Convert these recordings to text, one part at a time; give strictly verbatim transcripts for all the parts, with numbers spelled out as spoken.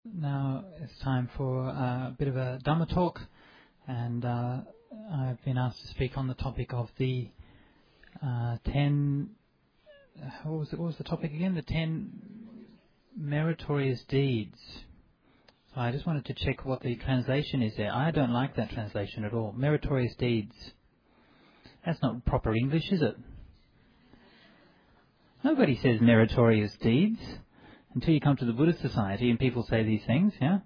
Now it's time for uh, a bit of a Dhamma talk, and uh, I've been asked to speak on the topic of the uh, ten. What was it? What was the topic again? The ten meritorious deeds. So I just wanted to check what the translation is there. I don't like that translation at all. Meritorious deeds. That's not proper English, is it? Nobody says meritorious deeds until you come to the Buddhist society and people say these things, yeah?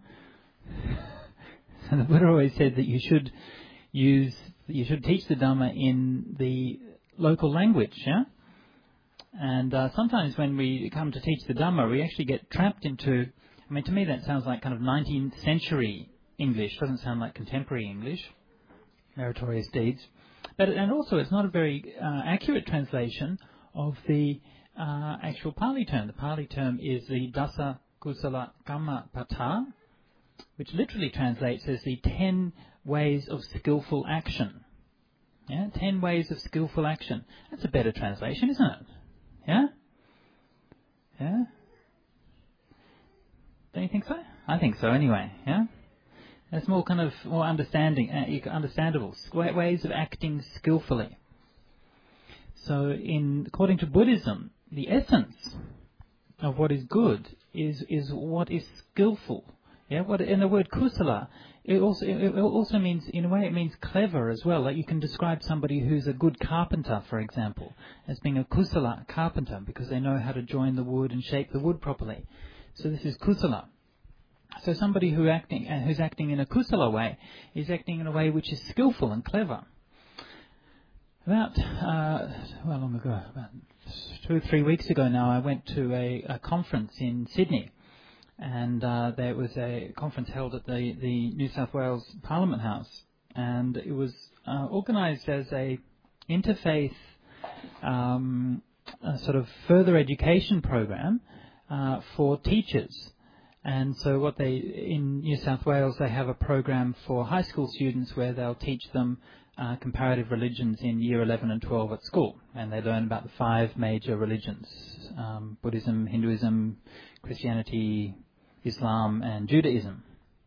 So the Buddha always said that you should use, you should teach the Dhamma in the local language, yeah? And uh, sometimes when we come to teach the Dhamma, we actually get trapped into, I mean, to me that sounds like kind of nineteenth century English, doesn't sound like contemporary English, meritorious deeds. But, and also it's not a very uh, accurate translation of the uh, actual Pali term. The Pali term is the Dasa Kusala Kamma Pata, which literally translates as the ten ways of skillful action. Yeah, ten ways of skillful action. That's a better translation, isn't it? Yeah? Yeah? Don't you think so? I think so anyway, yeah? It's more kind of more understanding, uh, understandable, ways of acting skillfully. So, in according to Buddhism, the essence of what is good is is what is skillful. Yeah, what and the word kusala, it also it also means, in a way, it means clever as well. Like you can describe somebody who's a good carpenter, for example, as being a kusala carpenter because they know how to join the wood and shape the wood properly. So this is kusala. So somebody who acting uh, who's acting in a kusala way is acting in a way which is skillful and clever. About, uh, well, long ago, about two or three weeks ago now, I went to a, a conference in Sydney, and uh, there was a conference held at the, the New South Wales Parliament House, and it was uh, organised as a interfaith um, a sort of further education program uh, for teachers. And so what they, in New South Wales, they have a program for high school students where they'll teach them uh, comparative religions in year eleven and twelve at school. And they learn about the five major religions, um, Buddhism, Hinduism, Christianity, Islam and Judaism.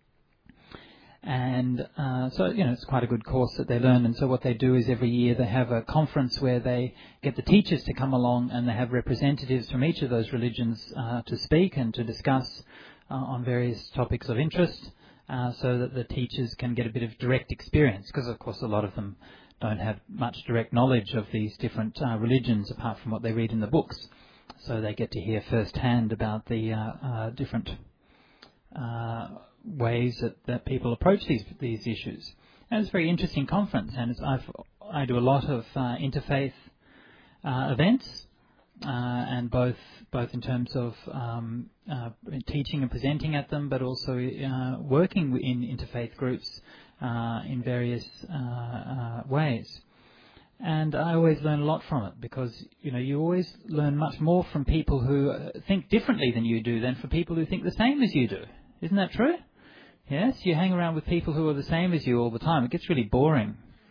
And uh, so, you know, it's quite a good course that they learn. And so what they do is every year they have a conference where they get the teachers to come along and they have representatives from each of those religions uh, to speak and to discuss Uh, on various topics of interest, uh, so that the teachers can get a bit of direct experience, because of course a lot of them don't have much direct knowledge of these different uh, religions apart from what they read in the books. So they get to hear firsthand about the uh, uh, different uh, ways that, that people approach these these issues. And it's a very interesting conference, and it's, I've, I do a lot of uh, interfaith uh, events. Uh, and both both in terms of um, uh, teaching and presenting at them, but also uh, working in interfaith groups uh, in various uh, uh, ways. And I always learn a lot from it because, you know, you always learn much more from people who think differently than you do than for people who think the same as you do. Isn't that true? Yes, you hang around with people who are the same as you all the time. It gets really boring.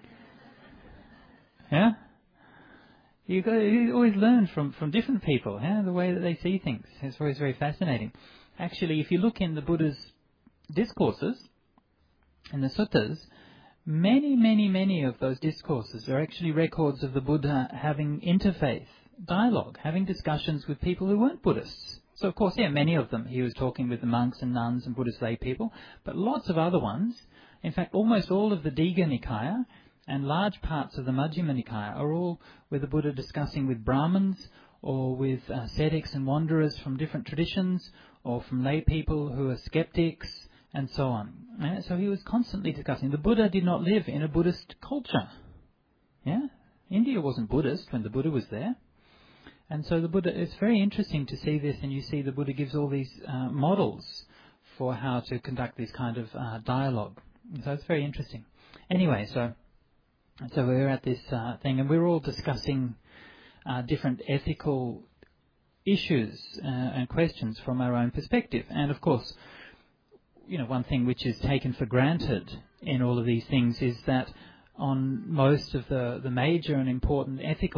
Yeah? You, got, you always learn from, from different people, yeah, the way that they see things. It's always very fascinating. Actually, if you look in the Buddha's discourses, in the suttas, many, many, many of those discourses are actually records of the Buddha having interfaith dialogue, having discussions with people who weren't Buddhists. So, of course, yeah, many of them, he was talking with the monks and nuns and Buddhist lay people, but lots of other ones, in fact, almost all of the Digha Nikaya, and large parts of the Majjhima Nikaya are all with the Buddha discussing with Brahmins or with uh, ascetics and wanderers from different traditions or from lay people who are skeptics and so on. Yeah? So he was constantly discussing. The Buddha did not live in a Buddhist culture. Yeah, India wasn't Buddhist when the Buddha was there. And so the Buddha, it's very interesting to see this, and you see the Buddha gives all these uh, models for how to conduct this kind of uh, dialogue. So it's very interesting. Anyway, so... So we're at this uh, thing, and we're all discussing uh, different ethical issues uh, and questions from our own perspective. And of course, you know, one thing which is taken for granted in all of these things is that on most of the, the major and important ethical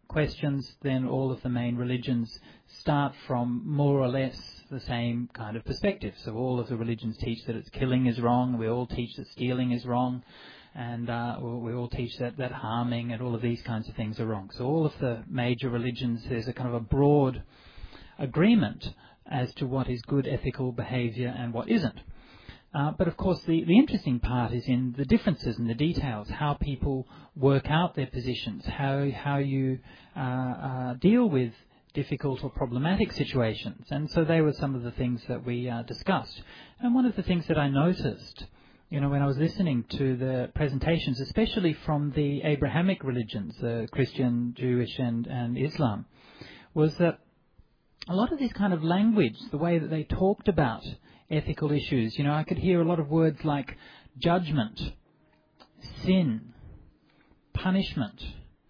questions, then all of the main religions start from more or less the same kind of perspective. So all of the religions teach that it's killing is wrong. We all teach that stealing is wrong. And uh, we all teach that, that harming and all of these kinds of things are wrong. So all of the major religions, there's a kind of a broad agreement as to what is good ethical behaviour and what isn't. Uh, but of course the, the interesting part is in the differences and the details, how people work out their positions, how, how you uh, uh, deal with difficult or problematic situations. And so they were some of the things that we uh, discussed. And one of the things that I noticed, you know, when I was listening to the presentations, especially from the Abrahamic religions, the Christian, Jewish and, and Islam, was that a lot of this kind of language, the way that they talked about ethical issues, you know, I could hear a lot of words like judgment, sin, punishment,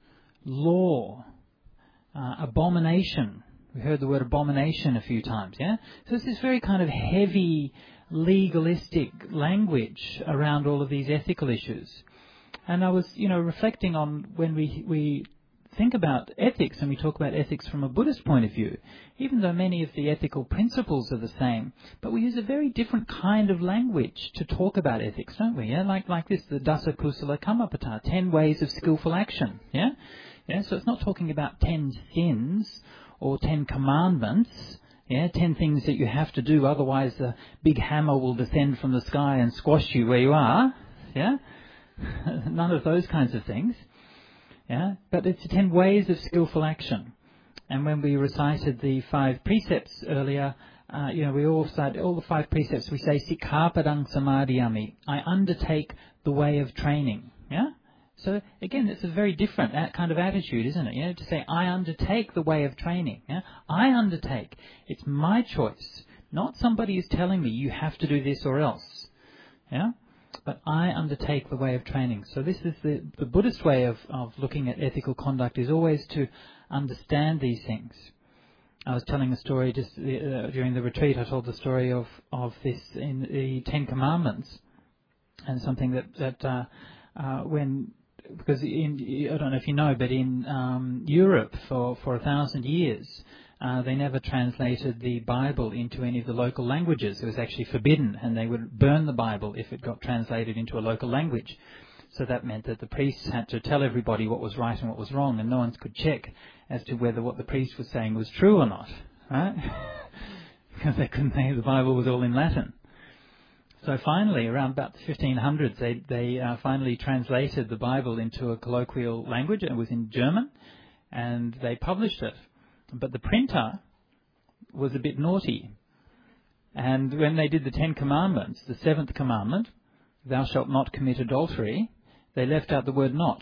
law, uh, abomination. We heard the word abomination a few times, yeah? So it's this very kind of heavy, legalistic language around all of these ethical issues. And I was, you know, reflecting on when we we think about ethics and we talk about ethics from a Buddhist point of view, even though many of the ethical principles are the same, but we use a very different kind of language to talk about ethics, don't we? Yeah, like like this, the Dasa Kusala Kammapata, ten ways of skillful action. Yeah, yeah. So it's not talking about ten sins or ten commandments. Yeah, ten things that you have to do, otherwise the big hammer will descend from the sky and squash you where you are. Yeah, none of those kinds of things. Yeah, but it's ten ways of skillful action. And when we recited the five precepts earlier, uh, you know, we all said all the five precepts. We say Sikkhapadang Samadhiyami. I undertake the way of training. Yeah. So again, it's a very different kind of attitude, isn't it? You know, to say I undertake the way of training. Yeah, I undertake. It's my choice. Not somebody is telling me you have to do this or else. Yeah. But I undertake the way of training. So this is the, the Buddhist way of, of looking at ethical conduct, is always to understand these things. I was telling a story just uh, during the retreat. I told the story of, of this in the Ten Commandments, and something that, that uh, uh, when, because in, I don't know if you know, but in um, Europe for, for a thousand years, Uh, they never translated the Bible into any of the local languages. It was actually forbidden, and they would burn the Bible if it got translated into a local language. So that meant that the priests had to tell everybody what was right and what was wrong, and no one could check as to whether what the priest was saying was true or not, right? Because they couldn't say the Bible was all in Latin. So finally, around about the fifteen hundreds, they, they uh, finally translated the Bible into a colloquial language. It was in German, and they published it. But the printer was a bit naughty. And when they did the Ten Commandments, the seventh commandment, thou shalt not commit adultery, they left out the word not.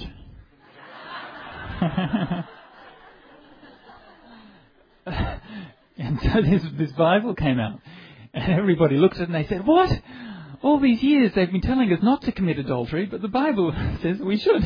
And so this, this Bible came out. And everybody looked at it and they said, what? All these years they've been telling us not to commit adultery, but the Bible says we should.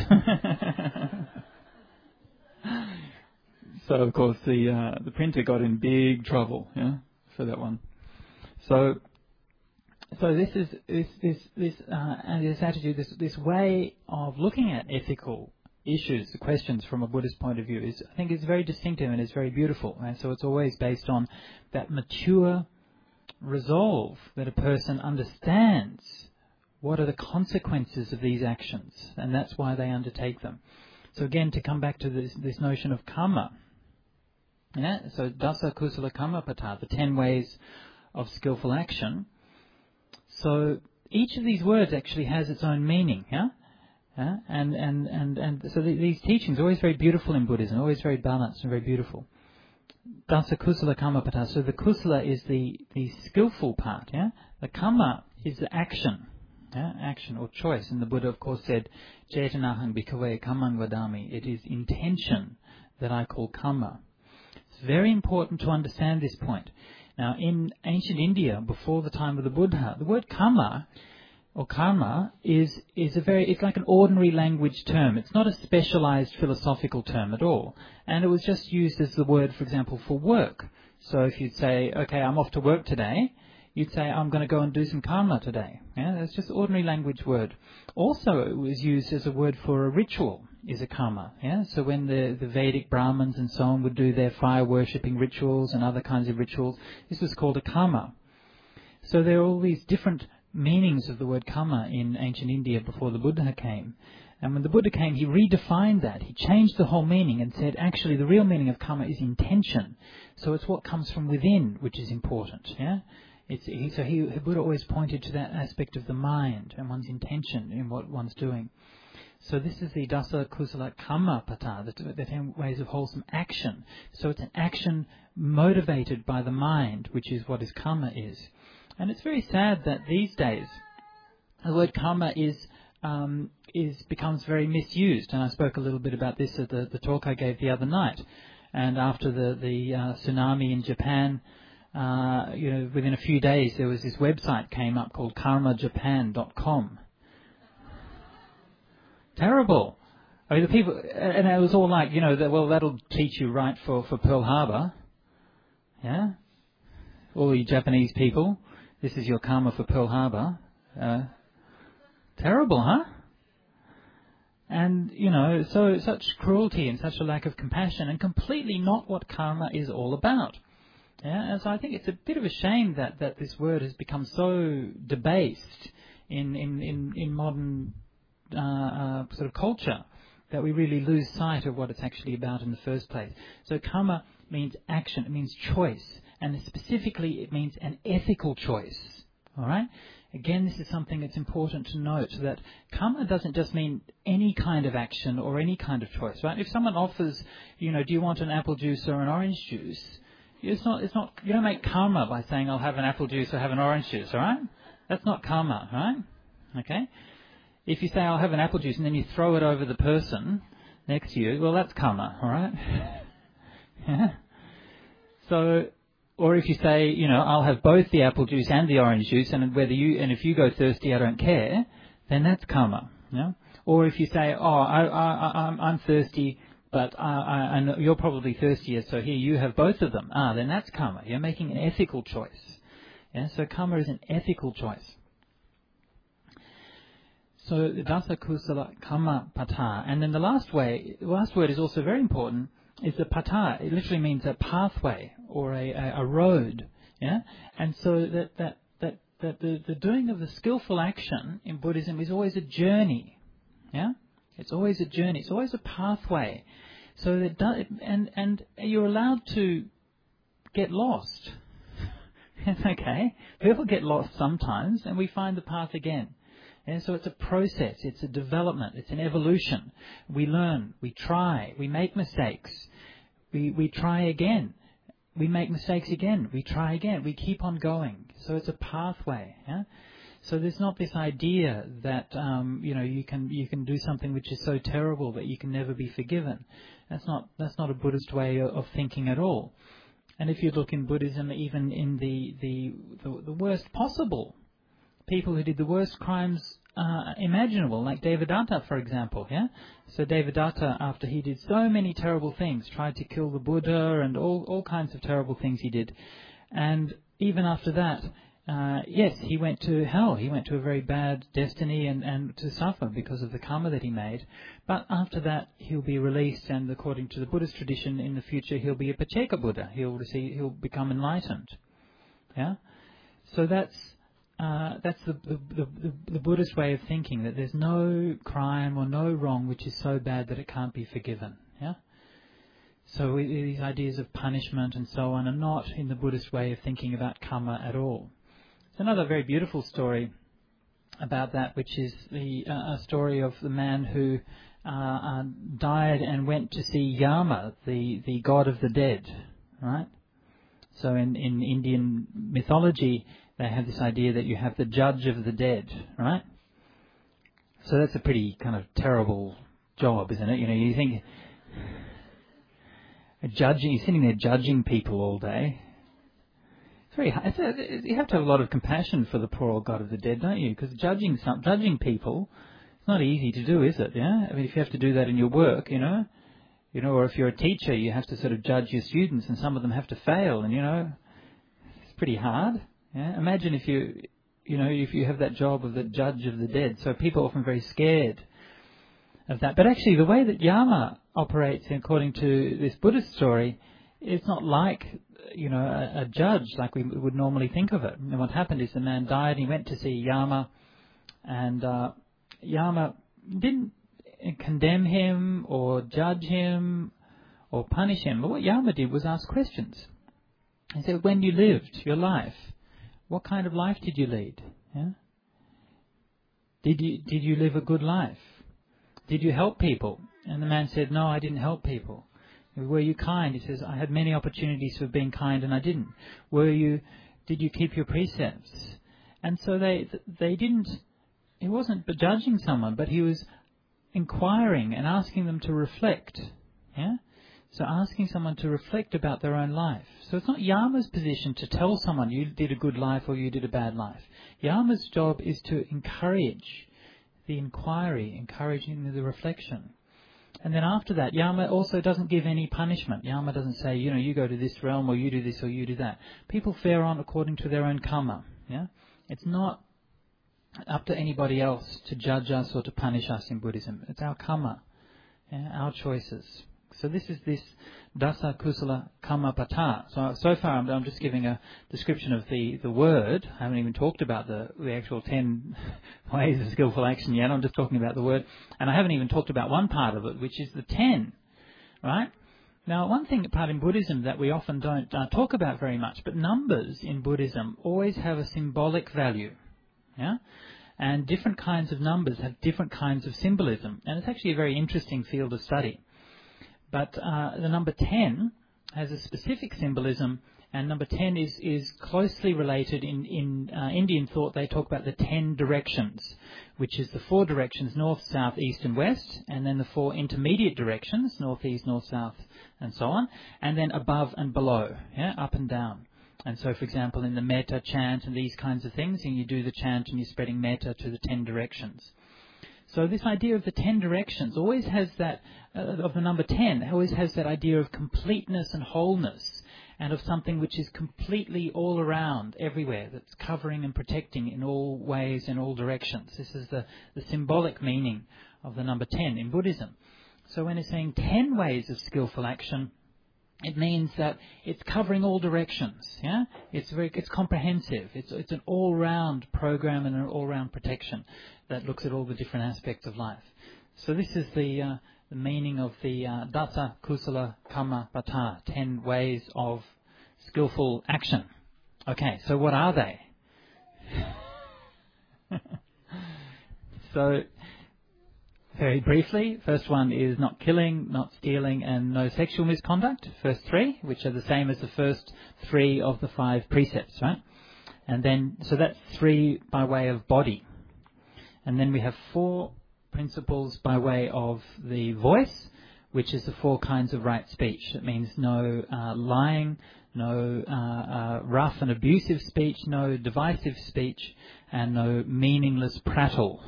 So, of course, the uh, the printer got in big trouble, yeah, for that one. So, so this is this this this uh, and this attitude, this this way of looking at ethical issues, the questions from a Buddhist point of view, is I think is very distinctive and is very beautiful. And so, it's always based on that mature resolve that a person understands what are the consequences of these actions, and that's why they undertake them. So, again, to come back to this this notion of karma. Yeah, so Dasa Kusala Kammapata, the ten ways of skillful action. So each of these words actually has its own meaning, yeah? yeah? And, and, and, and so the, these teachings are always very beautiful in Buddhism, always very balanced and very beautiful. Dasa Kusala Kammapata, so the kusala is the, the skillful part, yeah? The kamma is the action, yeah? Action or choice. And the Buddha, of course, said, Cetanahang bhikkhave kammang vadami. It is intention that I call kamma. It's very important to understand this point. Now, in ancient India, before the time of the Buddha, the word karma or karma is is a very it's like an ordinary language term. It's not a specialized philosophical term at all, and it was just used as the word, for example, for work. So if you'd say, "Okay, I'm off to work today," you'd say, I'm going to go and do some karma today. Yeah, that's just ordinary language word. Also, it was used as a word for a ritual, is a karma. Yeah, so when the, the Vedic Brahmins and so on would do their fire worshipping rituals and other kinds of rituals, this was called a karma. So there are all these different meanings of the word karma in ancient India before the Buddha came. And when the Buddha came, he redefined that. He changed the whole meaning and said, actually, the real meaning of karma is intention. So it's what comes from within which is important. Yeah. It's, he, so he, the Buddha always pointed to that aspect of the mind and one's intention in what one's doing. So this is the Dasa Kusala Kamma Pata, the, the ten ways of wholesome action. So it's an action motivated by the mind, which is what is karma is. And it's very sad that these days the word karma is um, is becomes very misused. And I spoke a little bit about this at the, the talk I gave the other night. And after the the uh, tsunami in Japan, uh, you know, within a few days there was this website came up called karma japan dot com. Terrible. I mean, the people, and it was all like, you know, that, well, that'll teach you right for, for Pearl Harbor. Yeah? All you Japanese people, this is your karma for Pearl Harbor. Uh, terrible, huh? And, you know, so such cruelty and such a lack of compassion and completely not what karma is all about. Yeah? And so I think it's a bit of a shame that, that this word has become so debased in, in, in, in modern Uh, uh, sort of culture, that we really lose sight of what it's actually about in the first place. So karma means action, it means choice, and specifically it means an ethical choice. All right? Again, this is something that's important to note, that karma doesn't just mean any kind of action or any kind of choice, right? If someone offers, you know, do you want an apple juice or an orange juice? It's not, it's not, you don't make karma by saying I'll have an apple juice or have an orange juice, all right? That's not karma, right? Okay? If you say, I'll have an apple juice, and then you throw it over the person next to you, well, that's karma, all right? Yeah. So, or if you say, you know, I'll have both the apple juice and the orange juice, and whether you, and if you go thirsty, I don't care, then that's karma, you know? Or if you say, oh, I, I, I'm, I'm thirsty, but I, I, I know you're probably thirstier, so here, you have both of them. Ah, then that's karma. You're making an ethical choice. Yeah? So karma is an ethical choice. So Dasa Kusala Kamma Pata. And then the last way, the last word is also very important, is the pata. It literally means a pathway or a, a, a road. Yeah? And so that, that, that, that the, the doing of the skillful action in Buddhism is always a journey. Yeah? It's always a journey. It's always a pathway. So that do, and, and you're allowed to get lost. It's okay. People get lost sometimes and we find the path again. And so it's a process, it's a development, it's an evolution. We learn, we try, we make mistakes, we, we try again, we make mistakes again, we try again, we keep on going. So it's a pathway. Yeah? So there's not this idea that um, you know you can you can do something which is so terrible that you can never be forgiven. That's not that's not a Buddhist way of thinking at all. And if you look in Buddhism, even in the the, the, the worst possible people who did the worst crimes uh, imaginable, like Devadatta, for example. Yeah. So Devadatta, after he did so many terrible things, tried to kill the Buddha and all all kinds of terrible things he did, and even after that, uh, yes, he went to hell. He went to a very bad destiny and and to suffer because of the karma that he made. But after that, he'll be released, and according to the Buddhist tradition, in the future he'll be a Pacceka Buddha. He'll receive, he'll become enlightened. Yeah. So that's. Uh, that's the, the, the, the Buddhist way of thinking, that there's no crime or no wrong which is so bad that it can't be forgiven. Yeah. So we, these ideas of punishment and so on are not in the Buddhist way of thinking about karma at all. There's another very beautiful story about that, which is the uh, a story of the man who uh, uh, died and went to see Yama, the, the god of the dead. Right. So in, in Indian mythology, they have this idea that you have the judge of the dead, right? So that's a pretty kind of terrible job, isn't it? You know, you think a judging, you're sitting there judging people all day. It's very hard. It's a, you have to have a lot of compassion for the poor old god of the dead, don't you? Because judging some, judging people, it's not easy to do, is it? Yeah. I mean, if you have to do that in your work, you know, you know, or if you're a teacher, you have to sort of judge your students, and some of them have to fail, and you know, it's pretty hard. Yeah? Imagine if you, you know, if you have that job of the judge of the dead. So people are often very scared of that. But actually, the way that Yama operates, according to this Buddhist story, it's not like, you know, a, a judge like we would normally think of it. And what happened is the man died, and he went to see Yama, and uh, Yama didn't condemn him or judge him or punish him. But what Yama did was ask questions. He said, when you lived your life, what kind of life did you lead? Yeah? Did you did you live a good life? Did you help people? And the man said, no, I didn't help people. Were you kind? He says, I had many opportunities for being kind and I didn't. Were you, did you keep your precepts? And so they they didn't, he wasn't judging someone, but he was inquiring and asking them to reflect. Yeah? So asking someone to reflect about their own life. So it's not Yama's position to tell someone you did a good life or you did a bad life. Yama's job is to encourage the inquiry, encouraging the reflection. And then after that, Yama also doesn't give any punishment. Yama doesn't say, you know, you go to this realm or you do this or you do that. People fare on according to their own karma. Yeah, it's not up to anybody else to judge us or to punish us in Buddhism. It's our karma, yeah, our choices. So this is this Dasa Kusala Kamma Pata. So so far I'm, I'm just giving a description of the, the word. I haven't even talked about the, the actual ten ways of skillful action yet. I'm just talking about the word. And I haven't even talked about one part of it, which is the ten. Right? Now, one thing part in Buddhism that we often don't uh, talk about very much, but numbers in Buddhism always have a symbolic value. Yeah? And different kinds of numbers have different kinds of symbolism. And it's actually a very interesting field of study. But uh, the number ten has a specific symbolism, and number ten is, is closely related in, in uh, Indian thought. They talk about the ten directions, which is the four directions, north, south, east and west, and then the four intermediate directions, north, east, north, south, and so on, and then above and below, yeah, up and down. And so, for example, in the metta chant and these kinds of things, and you do the chant and you're spreading metta to the ten directions. So this idea of the ten directions always has that, uh, of the number ten, always has that idea of completeness and wholeness, and of something which is completely all around, everywhere, that's covering and protecting in all ways, in all directions. This is the, the symbolic meaning of the number ten in Buddhism. So when it's saying ten ways of skillful action, it means that it's covering all directions. Yeah, it's very, it's comprehensive. It's it's an all-round program and an all-round protection that looks at all the different aspects of life. So this is the uh, the meaning of the uh, Dasa Kusala Kamma Pata, ten ways of skillful action. Okay, so what are they? So, very briefly, first one is not killing, not stealing, and no sexual misconduct. First three, which are the same as the first three of the five precepts, right? And then, so that's three by way of body. And then we have four principles by way of the voice, which is the four kinds of right speech. It means no uh, lying, no uh, uh, rough and abusive speech, no divisive speech, and no meaningless prattle.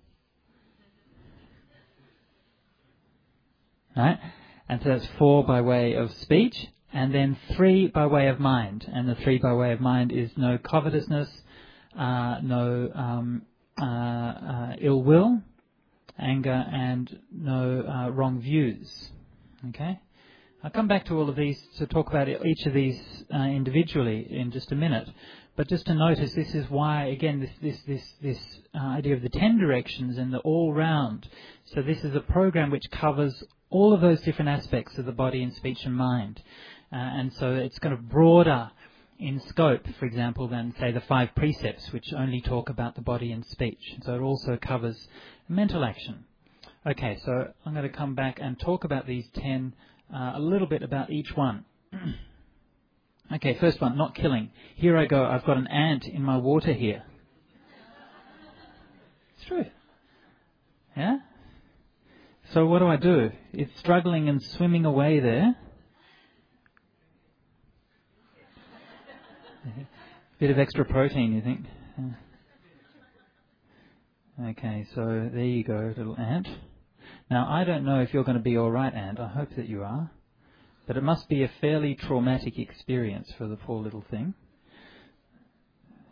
Right? And so that's four by way of speech, and then three by way of mind. And the three by way of mind is no covetousness, uh, no um, uh, uh, ill will, anger, and no uh, wrong views. Okay? I'll come back to all of these to talk about each of these uh, individually in just a minute. But just to notice, this is why, again, this this this this uh, idea of the ten directions and the all-round. So this is a program which covers all of those different aspects of the body and speech and mind. Uh, and so it's kind of broader in scope, for example, than, say, the five precepts, which only talk about the body and speech. So it also covers mental action. Okay, so I'm going to come back and talk about these ten, uh, a little bit about each one. Okay, first one, not killing. Here I go, I've got an ant in my water here. It's true. Yeah? So what do I do? It's struggling and swimming away there. Bit of extra protein, you think? Okay, so there you go, little ant. Now, I don't know if you're going to be all right, ant. I hope that you are. But it must be a fairly traumatic experience for the poor little thing.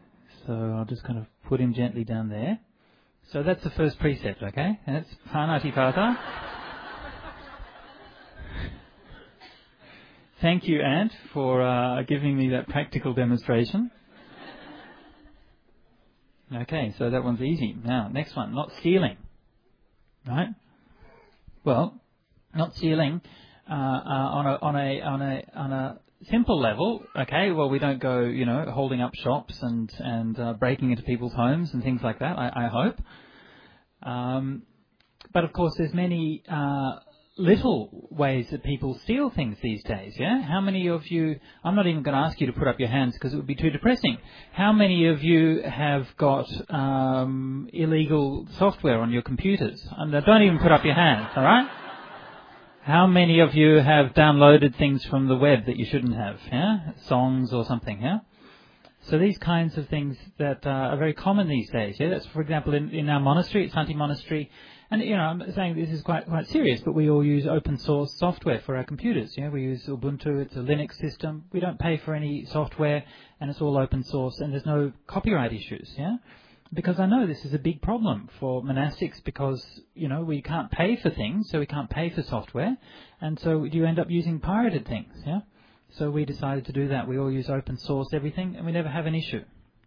So I'll just kind of put him gently down there. So that's the first precept, okay? And that's Pānati Pātā. Thank you, Ant, for uh, giving me that practical demonstration. Okay, so that one's easy. Now, next one, not stealing. Right? Well, not stealing uh, uh, on a on a on a on a simple level. Okay, well, we don't go, you know, holding up shops and and uh, breaking into people's homes and things like that. I, I hope. Um, but of course, there's many uh, little ways that people steal things these days. Yeah, how many of you? I'm not even going to ask you to put up your hands because it would be too depressing. How many of you have got um, illegal software on your computers? And don't even put up your hands. All right. How many of you have downloaded things from the web that you shouldn't have? Yeah, songs or something. Yeah. So these kinds of things that uh, are very common these days. Yeah, that's, for example, in, in our monastery, it's Santi Monastery, and you know, I'm saying this is quite quite serious, but we all use open source software for our computers. Yeah, we use Ubuntu. It's a Linux system. We don't pay for any software, and it's all open source, and there's no copyright issues. Yeah, because I know this is a big problem for monastics because you know we can't pay for things, so we can't pay for software, and so you end up using pirated things. Yeah. So we decided to do that. We all use open source everything, and we never have an issue.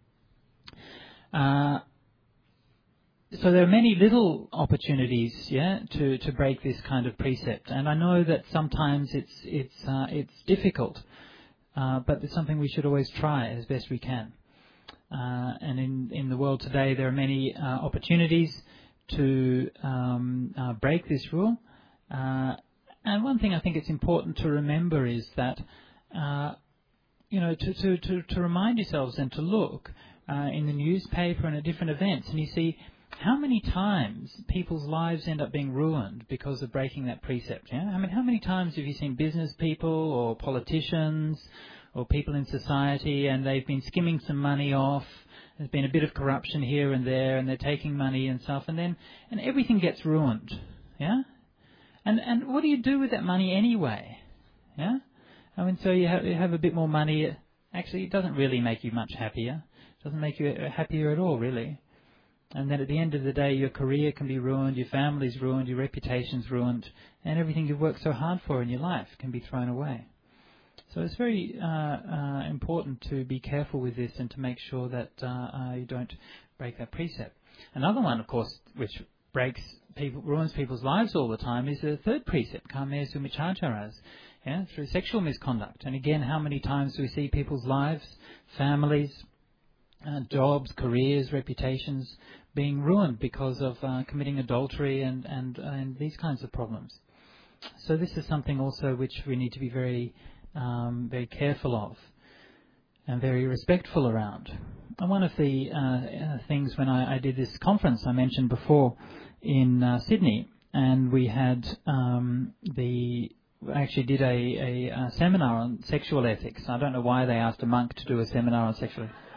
Uh, so there are many little opportunities, yeah, to, to break this kind of precept. And I know that sometimes it's it's uh, it's difficult, uh, but it's something we should always try as best we can. Uh, and in in the world today, there are many uh, opportunities to um, uh, break this rule. Uh, and one thing I think it's important to remember is that. Uh, you know, to, to, to, to remind yourselves and to look uh, in the newspaper and at different events, and you see how many times people's lives end up being ruined because of breaking that precept. Yeah, I mean, how many times have you seen business people or politicians or people in society, and they've been skimming some money off? There's been a bit of corruption here and there, and they're taking money and stuff, and then and everything gets ruined. Yeah, and and what do you do with that money anyway? Yeah. I mean, so you have, you have a bit more money. Actually, it doesn't really make you much happier. It doesn't make you happier at all, really. And then at the end of the day, your career can be ruined, your family's ruined, your reputation's ruined, and everything you've worked so hard for in your life can be thrown away. So it's very uh, uh, important to be careful with this and to make sure that uh, uh, you don't break that precept. Another one, of course, which breaks people, ruins people's lives all the time, is the third precept, Kame Sumichacharas. Yeah, through sexual misconduct. And again, how many times do we see people's lives, families, uh, jobs, careers, reputations being ruined because of uh, committing adultery and, and, and these kinds of problems. So this is something also which we need to be very, um, very careful of and very respectful around. And one of the uh, things when I, I did this conference I mentioned before in uh, Sydney, and we had um, the... I actually did a, a, a seminar on sexual ethics. I don't know why they asked a monk to do a seminar on sexual ethics.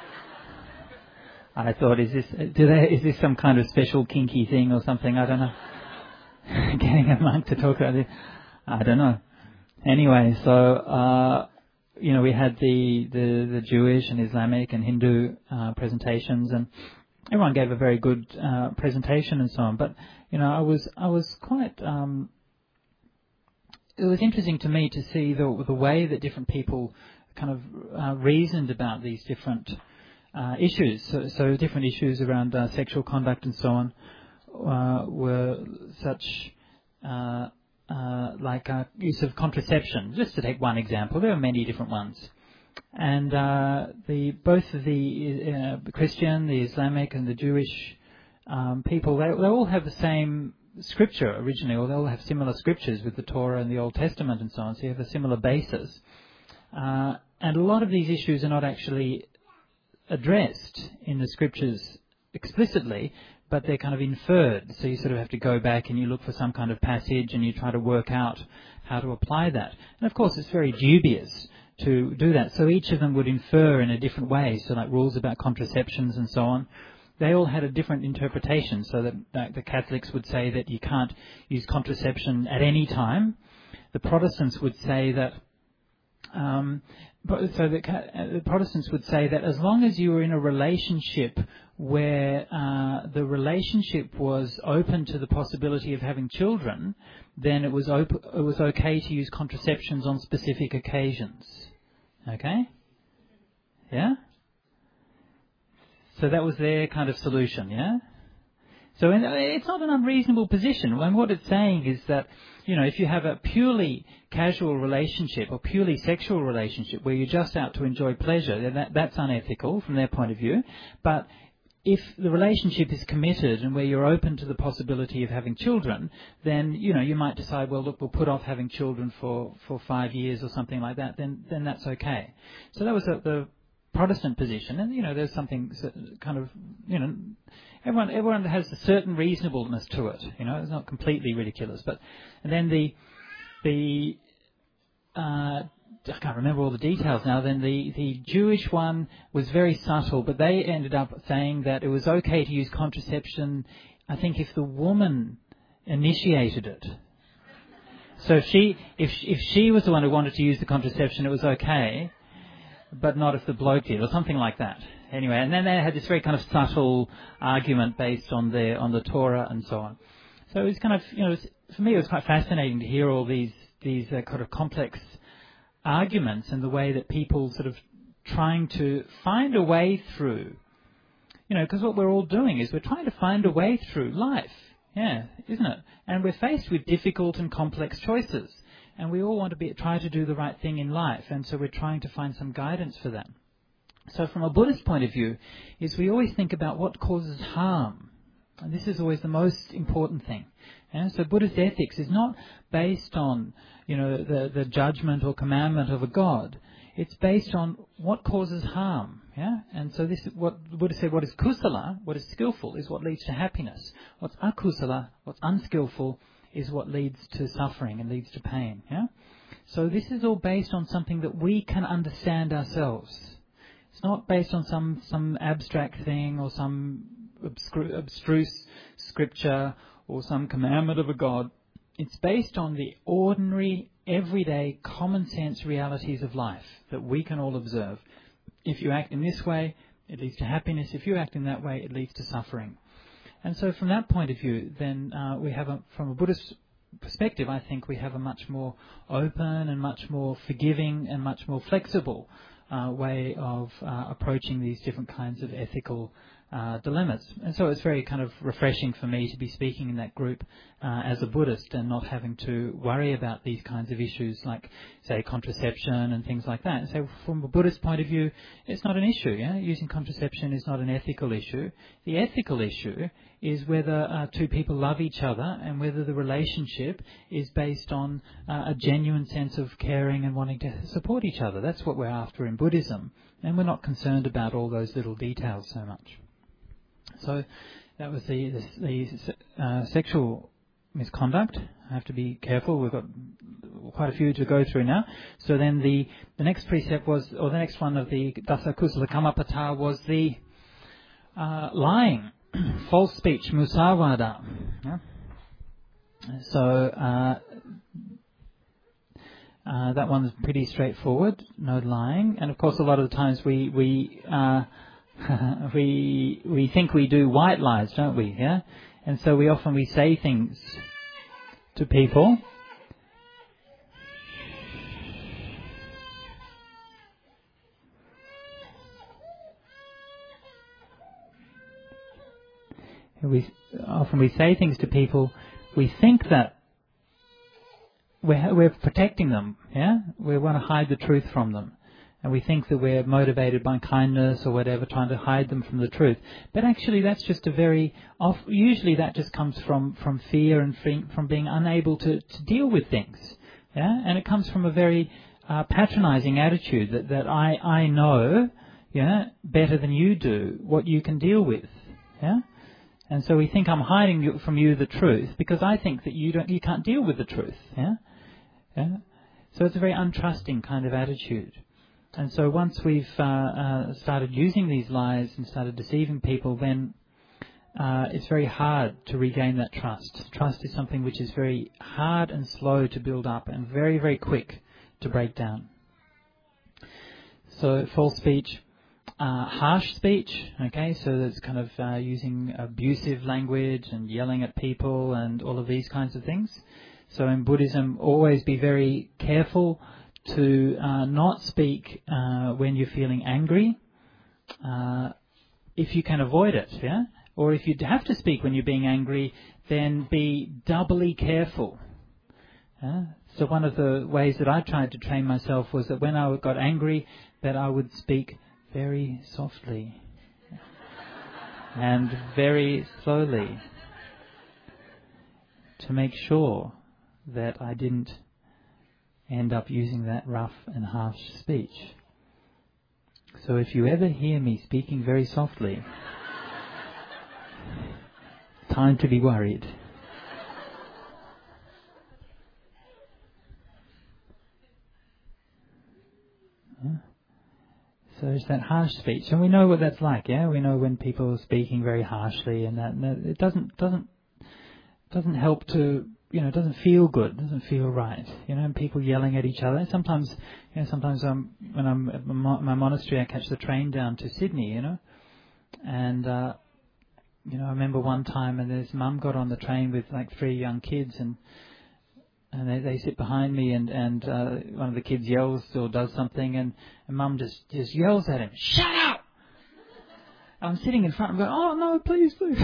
I thought, is this do they, is this some kind of special kinky thing or something? I don't know. Getting a monk to talk about this, I don't know. Anyway, so uh, you know, we had the, the, the Jewish and Islamic and Hindu uh, presentations, and everyone gave a very good uh, presentation and so on. But you know, I was I was quite. Um, It was interesting to me to see the the way that different people kind of uh, reasoned about these different uh, issues. So, so different issues around uh, sexual conduct and so on uh, were such uh, uh, like uh, use of contraception. Just to take one example, there are many different ones. And uh, the both of the uh, Christian, the Islamic, and the Jewish um, people, they, they all have the same scripture originally, or they'll have similar scriptures with the Torah and the Old Testament and so on, so you have a similar basis. Uh, and a lot of these issues are not actually addressed in the scriptures explicitly, but they're kind of inferred. So you sort of have to go back and you look for some kind of passage and you try to work out how to apply that. And of course it's very dubious to do that. So each of them would infer in a different way, so like rules about contraceptions and so on. They all had a different interpretation, so that, that the Catholics would say that you can't use contraception at any time. The Protestants would say that um, so the, the Protestants would say that as long as you were in a relationship where uh, the relationship was open to the possibility of having children, then it was op- it was okay to use contraceptions on specific occasions. Okay? Yeah? So that was their kind of solution, yeah? So it's not an unreasonable position. And what it's saying is that, you know, if you have a purely casual relationship or purely sexual relationship where you're just out to enjoy pleasure, then that, that's unethical from their point of view. But if the relationship is committed and where you're open to the possibility of having children, then, you know, you might decide, well, look, we'll put off having children for, for five years or something like that, then then that's okay. So that was the, the Protestant position. And, you know, there's something kind of, you know, everyone everyone has a certain reasonableness to it. You know, it's not completely ridiculous. But and then the, the uh, I can't remember all the details now. Then the, the Jewish one was very subtle, but they ended up saying that it was okay to use contraception, I think, if the woman initiated it. So if she, if, if she was the one who wanted to use the contraception, it was okay, but not if the bloke did, or something like that. Anyway, and then they had this very kind of subtle argument based on the, on the Torah and so on. So it was kind of, you know, it was, for me it was quite fascinating to hear all these, these uh, kind of complex arguments and the way that people sort of trying to find a way through, you know, because what we're all doing is we're trying to find a way through life, yeah, isn't it? And we're faced with difficult and complex choices, and we all want to be try to do the right thing in life, and so we're trying to find some guidance for that. So from a Buddhist point of view, is we always think about what causes harm, and this is always the most important thing. Yeah? So Buddhist ethics is not based on, you know, the, the judgment or commandment of a god. It's based on what causes harm. Yeah, and so this is what the Buddha said. What is kusala, what is skillful, is what leads to happiness. What's akusala, what's unskillful, is what leads to suffering and leads to pain. Yeah, so this is all based on something that we can understand ourselves. It's not based on some some abstract thing or some obscru- abstruse scripture or some commandment of a god. It's based on the ordinary, everyday, common sense realities of life that we can all observe. If you act in this way, it leads to happiness. If you act in that way, it leads to suffering. And so from that point of view, then uh, we have, a, from a Buddhist perspective, I think we have a much more open and much more forgiving and much more flexible uh, way of uh, approaching these different kinds of ethical Uh, dilemmas. And so it's very kind of refreshing for me to be speaking in that group uh, as a Buddhist and not having to worry about these kinds of issues like, say, contraception and things like that. And so from a Buddhist point of view, it's not an issue. Yeah? Using contraception is not an ethical issue. The ethical issue is whether uh, two people love each other and whether the relationship is based on uh, a genuine sense of caring and wanting to support each other. That's what we're after in Buddhism. And we're not concerned about all those little details so much. So that was the, the, the uh, sexual misconduct. I have to be careful. We've got quite a few to go through now. So then the, the next precept was, or the next one of the Dasa Kusala Kamapata was the uh, lying, false speech, musawada. Yeah? So uh, uh, that one's pretty straightforward, no lying. And of course a lot of the times we... we uh, we we think we do white lies, don't we? Yeah, and so we often we say things to people. We often we say things to people. We think that we're we're protecting them. Yeah, we want to hide the truth from them. And we think that we're motivated by kindness or whatever, trying to hide them from the truth. But actually that's just a very, off, usually that just comes from, from fear and from being unable to, to deal with things. Yeah? And it comes from a very uh, patronizing attitude that, that I, I know yeah, better than you do what you can deal with. Yeah? And so we think I'm hiding from you the truth because I think that you don't, you can't deal with the truth. Yeah? Yeah? So it's a very untrusting kind of attitude. And so once we've uh, uh, started using these lies and started deceiving people, then uh, it's very hard to regain that trust. Trust is something which is very hard and slow to build up and very, very quick to break down. So false speech, uh, harsh speech, okay, so that's kind of uh, using abusive language and yelling at people and all of these kinds of things. So in Buddhism, always be very careful to uh, not speak uh, when you're feeling angry, uh, if you can avoid it, yeah? Or if you have to speak when you're being angry, then be doubly careful. Yeah? So one of the ways that I tried to train myself was that when I got angry, that I would speak very softly and very slowly to make sure that I didn't end up using that rough and harsh speech. So if you ever hear me speaking very softly, time to be worried. Yeah. So it's that harsh speech, and we know what that's like. Yeah, we know when people are speaking very harshly, and that, and that it doesn't doesn't doesn't help to. You know, it doesn't feel good, doesn't feel right. You know, and people yelling at each other. Sometimes, you know, sometimes um, when I'm at my, my monastery, I catch the train down to Sydney, you know. And, uh, you know, I remember one time and this mum got on the train with like three young kids and and they, they sit behind me and, and uh, one of the kids yells or does something and, and mum just, just yells at him, "Shut up!" I'm sitting in front and going, "Oh, no, please, please."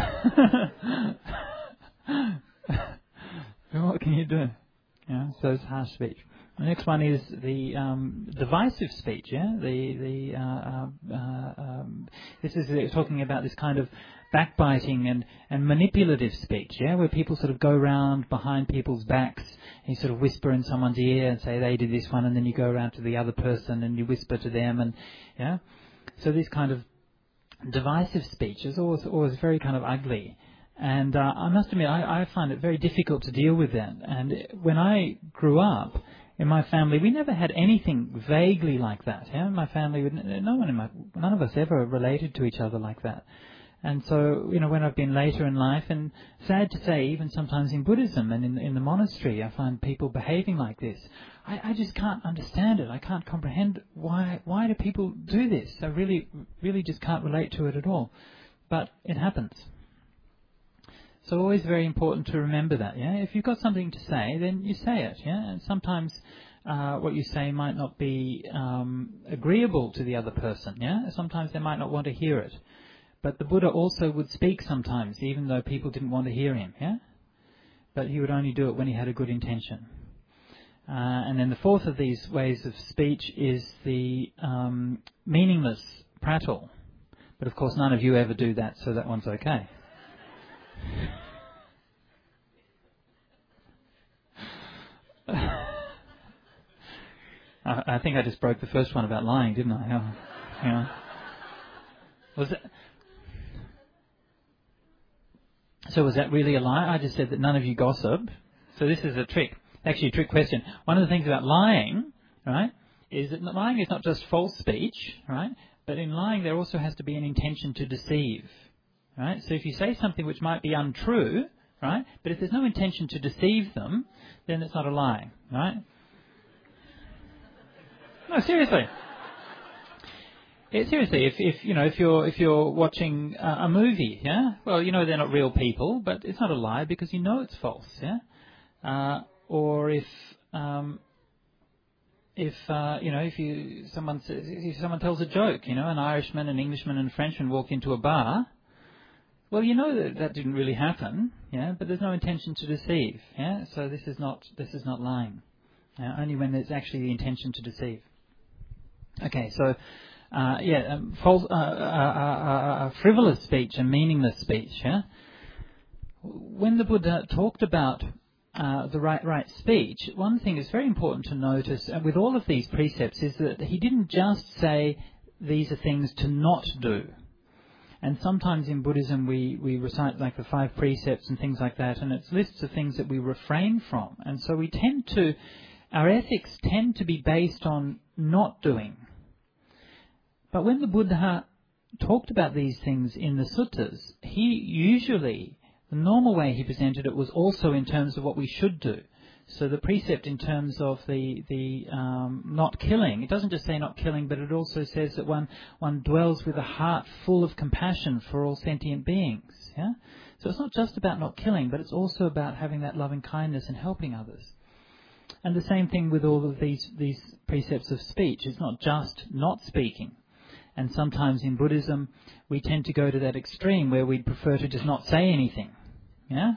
What can you do? Yeah, so it's harsh speech. The next one is the um, divisive speech. Yeah, the the uh, uh, um, this is uh, talking about this kind of backbiting and, and manipulative speech. Yeah, where people sort of go around behind people's backs and you sort of whisper in someone's ear and say they did this one, and then you go around to the other person and you whisper to them, and yeah. So this kind of divisive speech is always always very kind of ugly. And uh, I must admit, I, I find it very difficult to deal with that. And when I grew up, in my family, we never had anything vaguely like that. Yeah? My family, no one in my, none of us ever related to each other like that. And so, you know, when I've been later in life, and sad to say, even sometimes in Buddhism and in, in the monastery, I find people behaving like this. I, I just can't understand it. I can't comprehend why. Why do people do this? I really, really just can't relate to it at all. But it happens. So always very important to remember that, yeah? If you've got something to say, then you say it, yeah? And sometimes uh, what you say might not be um, agreeable to the other person, yeah? Sometimes they might not want to hear it. But the Buddha also would speak sometimes, even though people didn't want to hear him, yeah? But he would only do it when he had a good intention. Uh, and then the fourth of these ways of speech is the um, meaningless prattle. But of course none of you ever do that, so that one's okay. I, I think I just broke the first one about lying, didn't I? Oh, you know. Was it? So was that really a lie? I just said that none of you gossip. So this is a trick, actually a trick question. One of the things about lying, right, is that lying is not just false speech, right, but in lying there also has to be an intention to deceive. Right? So if you say something which might be untrue, right, but if there's no intention to deceive them, then it's not a lie, right? No, seriously. Yeah, seriously, if, if you know if you're if you're watching uh, a movie, yeah, well, you know they're not real people, but it's not a lie because you know it's false, yeah. Uh, or if um, if uh, you know if you someone says, if someone tells a joke, you know, an Irishman, an Englishman, and a Frenchman walk into a bar. Well, you know that that didn't really happen, yeah, but there's no intention to deceive, yeah. So this is not this is not lying, yeah? Only when there's actually the intention to deceive. Okay, so uh, yeah, um, false, uh, uh, uh, uh, frivolous speech and meaningless speech, yeah. When the Buddha talked about uh, the right right speech, one thing is very important to notice, and with all of these precepts, is that he didn't just say these are things to not do. And sometimes in Buddhism we, we recite like the five precepts and things like that, and it's lists of things that we refrain from. And so we tend to, our ethics tend to be based on not doing. But when the Buddha talked about these things in the suttas, he usually, the normal way he presented it was also in terms of what we should do. So the precept in terms of the the um, not killing, it doesn't just say not killing, but it also says that one one dwells with a heart full of compassion for all sentient beings. Yeah. So it's not just about not killing, but it's also about having that loving kindness and helping others. And the same thing with all of these these precepts of speech. It's not just not speaking. And sometimes in Buddhism, we tend to go to that extreme where we'd prefer to just not say anything. Yeah?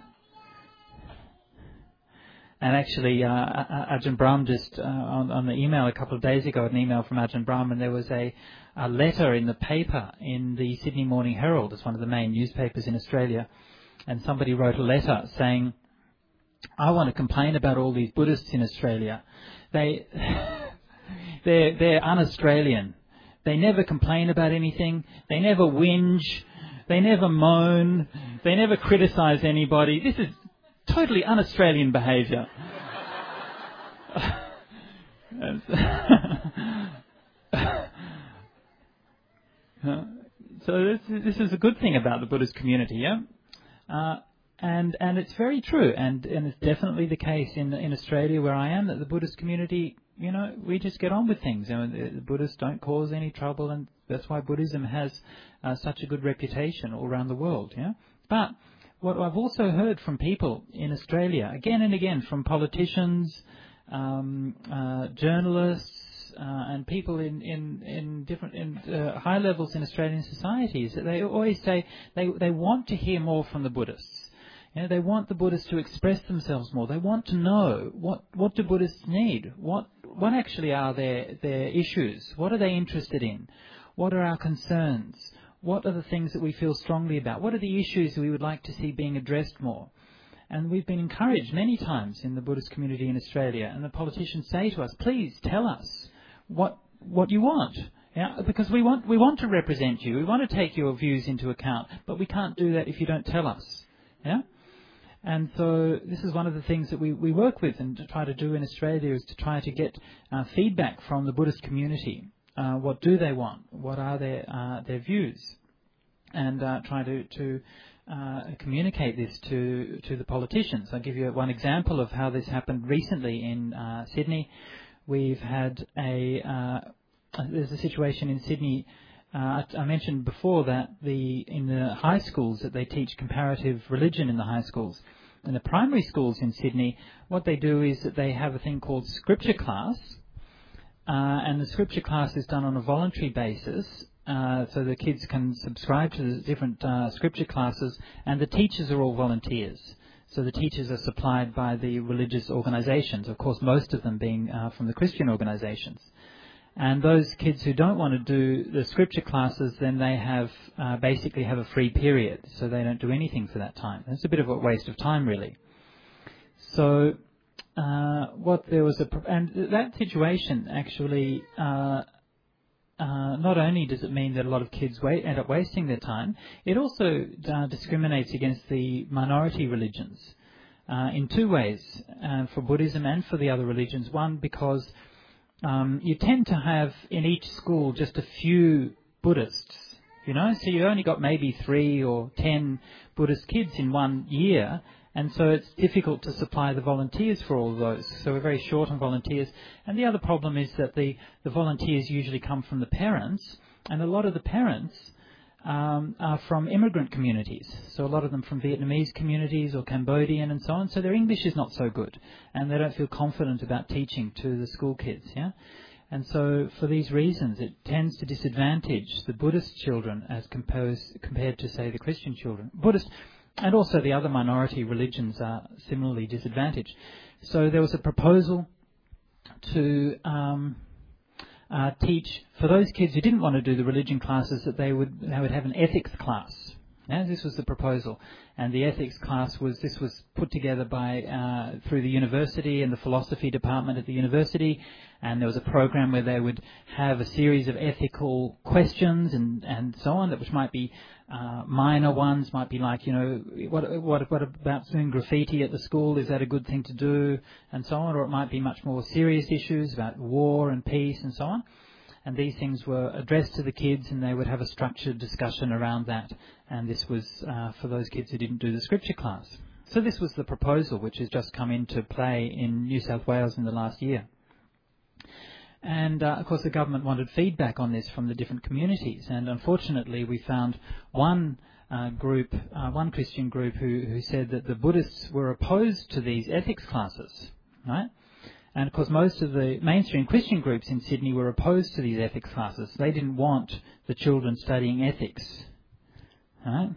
And actually, uh, Ajahn Brahm just, uh, on, on the email a couple of days ago, an email from Ajahn Brahm, and there was a, a letter in the paper in the Sydney Morning Herald. It's one of the main newspapers in Australia. And somebody wrote a letter saying, I want to complain about all these Buddhists in Australia. They, they're, they're un-Australian. They never complain about anything. They never whinge. They never moan. They never criticise anybody. This is totally un-Australian behaviour. So this is, this is a good thing about the Buddhist community, yeah? Uh, and and it's very true, and, and it's definitely the case in in Australia where I am, that the Buddhist community, you know, we just get on with things. You know, the, the Buddhists don't cause any trouble, and that's why Buddhism has uh, such a good reputation all around the world, yeah? But what I've also heard from people in Australia, again and again, from politicians, um, uh, journalists, uh, and people in, in, in different in, uh, high levels in Australian society, is that they always say they, they want to hear more from the Buddhists. You know, they want the Buddhists to express themselves more. They want to know what, what do Buddhists need? What what actually are their their issues? What are they interested in? What are our concerns? What are the things that we feel strongly about? What are the issues that we would like to see being addressed more? And we've been encouraged many times in the Buddhist community in Australia, and the politicians say to us, please tell us what what you want. Yeah, because we want we want to represent you. We want to take your views into account, but we can't do that if you don't tell us. Yeah? And so this is one of the things that we, we work with and to try to do in Australia, is to try to get uh, feedback from the Buddhist community. Uh, what do they want? What are their uh, their views? And uh, try to, to uh, communicate this to to the politicians. I'll give you one example of how this happened recently in uh, Sydney. We've had a uh, there's a situation in Sydney. Uh, I mentioned before that the in the high schools that they teach comparative religion in the high schools. In the primary schools in Sydney, what they do is that they have a thing called scripture class, uh, and the scripture class is done on a voluntary basis, uh, so the kids can subscribe to the different uh, scripture classes, and the teachers are all volunteers. So the teachers are supplied by the religious organisations, of course most of them being uh, from the Christian organisations. And those kids who don't want to do the scripture classes, then they have uh, basically have a free period, so they don't do anything for that time. It's a bit of a waste of time, really. So, uh, what there was a and that situation actually uh, uh, not only does it mean that a lot of kids wait, end up wasting their time, it also uh, discriminates against the minority religions uh, in two ways, uh, for Buddhism and for the other religions. One, because Um, you tend to have in each school just a few Buddhists, you know, so you only got maybe three or ten Buddhist kids in one year, and so it's difficult to supply the volunteers for all of those. So we're very short on volunteers. And the other problem is that the, the volunteers usually come from the parents, and a lot of the parents um, are from immigrant communities. So a lot of them from Vietnamese communities or Cambodian and so on. So their English is not so good, and they don't feel confident about teaching to the school kids. Yeah, and so for these reasons, it tends to disadvantage the Buddhist children as composed, compared to, say, the Christian children. Buddhist and also the other minority religions are similarly disadvantaged. So there was a proposal to Um, Uh, teach for those kids who didn't want to do the religion classes, that they would they would have an ethics class. Yeah, this was the proposal, and the ethics class was this was put together by uh, through the university and the philosophy department at the university, and there was a program where they would have a series of ethical questions and and so on, that which might be uh, minor ones, might be like, you know, what what what about doing graffiti at the school? Is that a good thing to do? And so on, or it might be much more serious issues about war and peace and so on. And these things were addressed to the kids, and they would have a structured discussion around that. And this was uh, for those kids who didn't do the scripture class. So this was the proposal which has just come into play in New South Wales in the last year. And, uh, of course, the government wanted feedback on this from the different communities. And, unfortunately, we found one uh, group, uh, one Christian group who, who said that the Buddhists were opposed to these ethics classes, right? And, of course, most of the mainstream Christian groups in Sydney were opposed to these ethics classes. They didn't want the children studying ethics, right?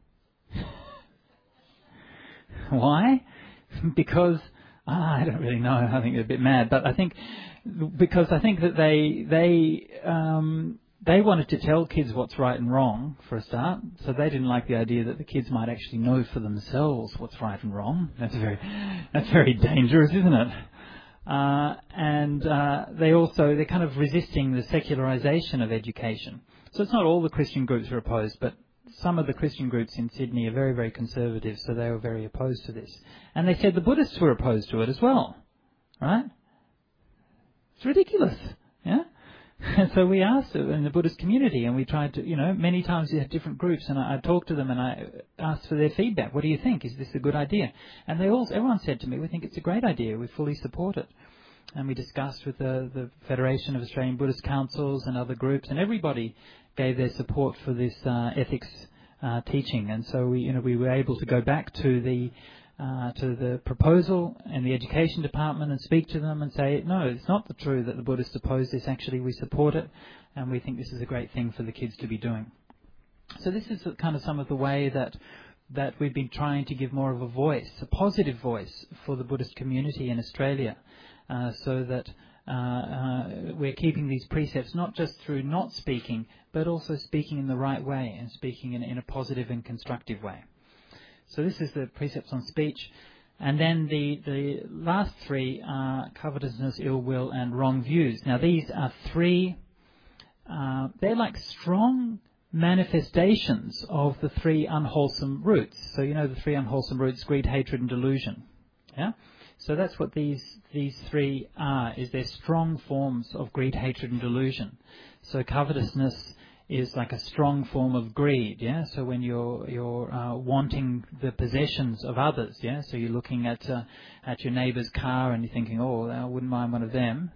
Why? Because, ah, I don't really know. I think they're a bit mad. But I think, because I think that they they um, they wanted to tell kids what's right and wrong, for a start. So they didn't like the idea that the kids might actually know for themselves what's right and wrong. That's very, that's very dangerous, isn't it? Uh, and uh, they also, they're kind of resisting the secularisation of education. So it's not all the Christian groups are opposed, but some of the Christian groups in Sydney are very, very conservative, so they were very opposed to this. And they said the Buddhists were opposed to it as well, right? It's ridiculous, yeah? And so we asked in the Buddhist community, and we tried to, you know, many times we had different groups, and I, I talked to them and I asked for their feedback. What do you think? Is this a good idea? And they all, everyone said to me, we think it's a great idea. We fully support it. And we discussed with the, the Federation of Australian Buddhist Councils and other groups, and everybody gave their support for this uh, ethics uh, teaching. And so we, you know, we were able to go back to the uh, to the proposal in the Education Department and speak to them and say, no, it's not the true that the Buddhists oppose this. Actually, we support it, and we think this is a great thing for the kids to be doing. So this is kind of some of the way that that we've been trying to give more of a voice, a positive voice for the Buddhist community in Australia, uh, so that uh, uh, we're keeping these precepts not just through not speaking, but also speaking in the right way and speaking in, in a positive and constructive way. So this is the precepts on speech. And then the, the last three are covetousness, ill will, and wrong views. Now these are three, uh, they're like strong manifestations of the three unwholesome roots. So you know the three unwholesome roots, greed, hatred, and delusion. Yeah? So that's what these these three are, is they're strong forms of greed, hatred, and delusion. So covetousness is like a strong form of greed, yeah. So when you're you're uh, wanting the possessions of others, yeah. So you're looking at uh, at your neighbour's car and you're thinking, oh, I wouldn't mind one of them.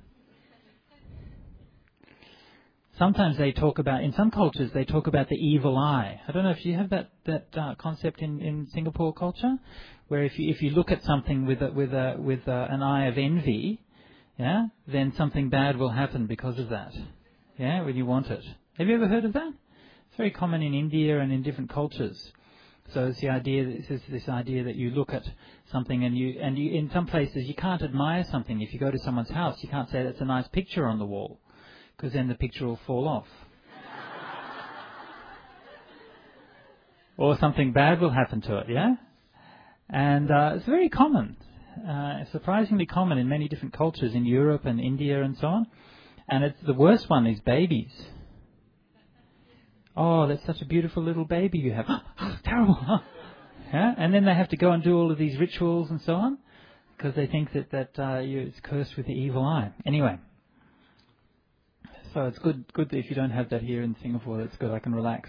Sometimes they talk about, in some cultures, they talk about the evil eye. I don't know if you have that that uh, concept in, in Singapore culture, where if you if you look at something with a, with a, with a, an eye of envy, yeah, then something bad will happen because of that. Yeah, when you want it. Have you ever heard of that? It's very common in India and in different cultures. So it's the idea, this is this idea that you look at something and you and you in some places you can't admire something. If you go to someone's house, you can't say that's a nice picture on the wall, because then the picture will fall off. Or something bad will happen to it, yeah? And uh, it's very common, uh, surprisingly common in many different cultures in Europe and India and so on. And it's the worst one is babies. Oh, that's such a beautiful little baby you have. Oh, terrible. Yeah? And then they have to go and do all of these rituals and so on, because they think that, that uh, you, it's cursed with the evil eye. Anyway. So it's good good that if you don't have that here in Singapore, that's good, I can relax.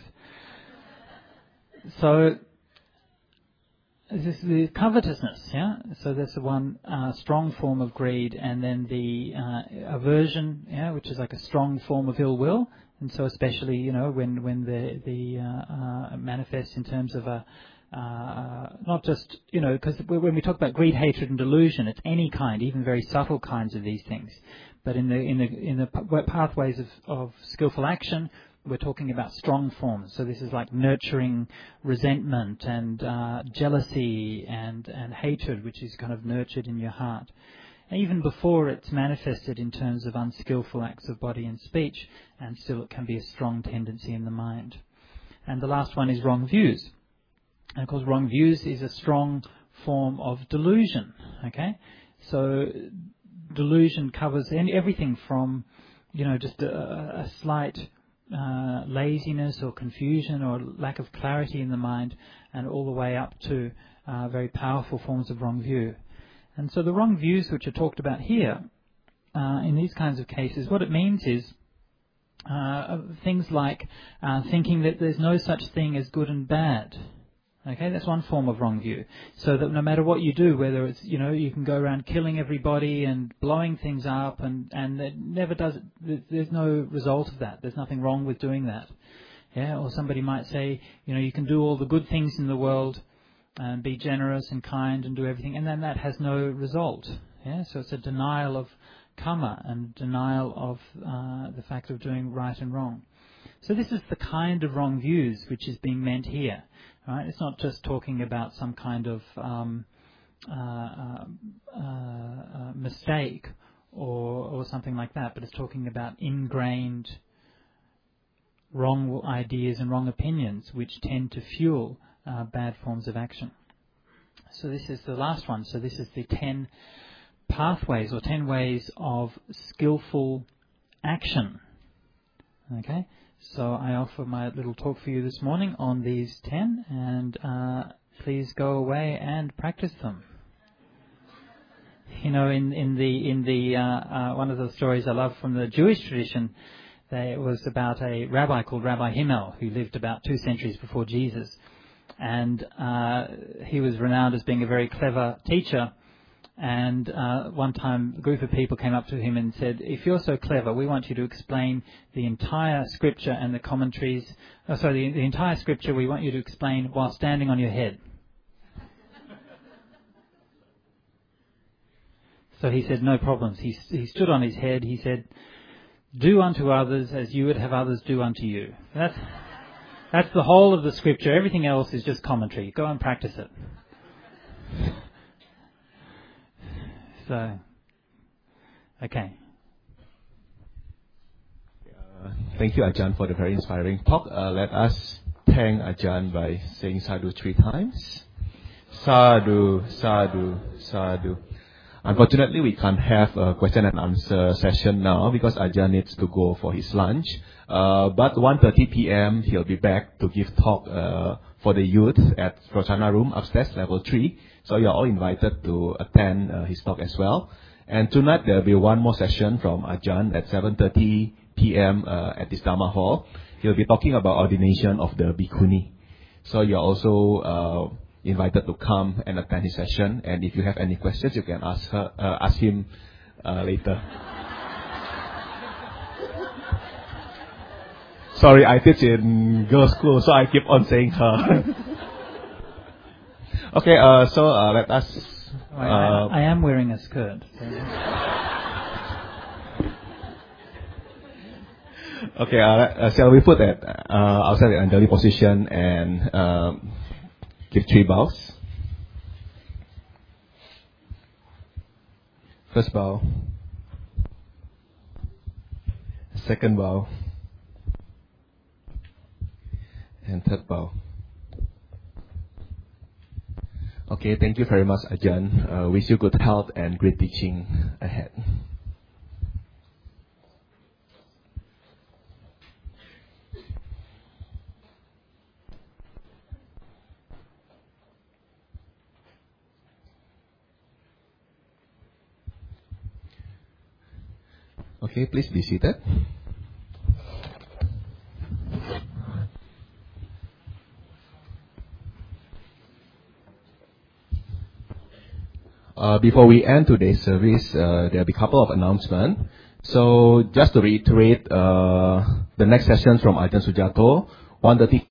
So this is the covetousness, yeah? So that's the one uh, strong form of greed, and then the uh, aversion, yeah, which is like a strong form of ill will. And so especially, you know, when, when the, the uh, uh, manifests in terms of a, uh, not just, you know, because when we talk about greed, hatred and delusion, it's any kind, even very subtle kinds of these things. But in the in the in the pathways of, of skillful action, we're talking about strong forms. So this is like nurturing resentment and uh, jealousy and, and hatred, which is kind of nurtured in your heart. Even before it's manifested in terms of unskillful acts of body and speech, and still it can be a strong tendency in the mind. And the last one is wrong views. And of course wrong views is a strong form of delusion, okay? So delusion covers any, everything from, you know, just a, a slight uh, laziness or confusion or lack of clarity in the mind, and all the way up to uh, very powerful forms of wrong view. And so the wrong views which are talked about here, uh, in these kinds of cases, what it means is uh, things like uh, thinking that there's no such thing as good and bad, Okay, that's one form of wrong view. So that no matter what you do, whether it's, you know, you can go around killing everybody and blowing things up, and, and it never does, there's no result of that. There's nothing wrong with doing that. Yeah, or somebody might say, you know, you can do all the good things in the world and be generous and kind and do everything, and then that has no result. Yeah, so it's a denial of karma and denial of uh, the fact of doing right and wrong. So this is the kind of wrong views which is being meant here. Right? It's not just talking about some kind of um, uh, uh, uh, mistake or, or something like that, but it's talking about ingrained wrong ideas and wrong opinions which tend to fuel uh, bad forms of action. So this is the last one. So this is the ten pathways or ten ways of skillful action. Okay? So I offer my little talk for you this morning on these ten, and uh, please go away and practice them. You know, in in the in the uh, uh, one of the stories I love from the Jewish tradition, they, it was about a rabbi called Rabbi Himmel who lived about two centuries before Jesus, and uh, he was renowned as being a very clever teacher. And uh, one time a group of people came up to him and said, if you're so clever, we want you to explain the entire scripture and the commentaries. Oh, sorry, the, the entire scripture we want you to explain while standing on your head. So he said, no problems. He, he stood on his head. He said, do unto others as you would have others do unto you. That's, that's the whole of the scripture. Everything else is just commentary. Go and practice it. So, okay. Uh, thank you, Ajahn, for the very inspiring talk. Uh, let us thank Ajahn by saying sadhu three times. Sadhu, sadhu, sadhu. Unfortunately, we can't have a question and answer session now because Ajahn needs to go for his lunch. Uh, but one thirty p.m. he'll be back to give talk uh, for the youth at Rochana Room upstairs, level three. So you're all invited to attend uh, his talk as well. And tonight there'll be one more session from Ajahn at seven thirty p.m. Uh, at this Dharma Hall. He'll be talking about ordination of the Bhikkhuni. So you're also uh, invited to come and attend his session. And if you have any questions, you can ask her, uh, ask him uh, later. Sorry, I teach in girls' school, so I keep on saying her. Okay, uh, so uh, let us... Uh, I, I am wearing a skirt. So. Okay, uh, uh, shall we put that uh, outside the Anjali position and uh, give three bows? First bow. Second bow. And third bow. Okay, thank you very much, Ajahn. Uh, wish you good health and great teaching ahead. Okay, please be seated. Uh, before we end today's service, uh, there'll be a couple of announcements. So just to reiterate, uh, the next sessions from Ajahn Sujato, one thirty